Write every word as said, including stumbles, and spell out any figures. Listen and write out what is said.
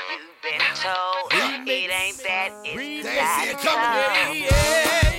You've been told it ain't that, it's They that see it coming. time. Yeah.